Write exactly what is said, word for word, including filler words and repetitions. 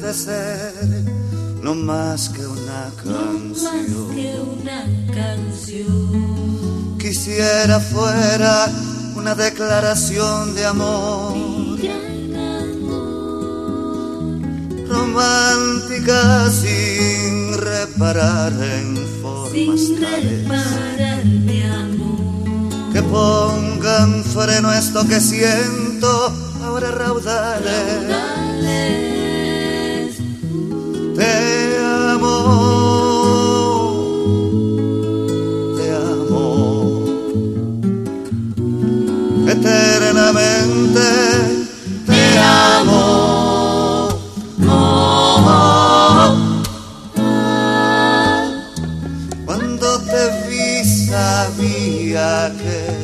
puede ser no más que una canción. No más que una canción. Quisiera fuera una declaración de amor, romántica sin reparar en formas sin tales reparar, mi amor, que pongan freno a esto que siento ahora raudales. raudales. Te amo, te amo eternamente, te amo. Cuando te vi sabía que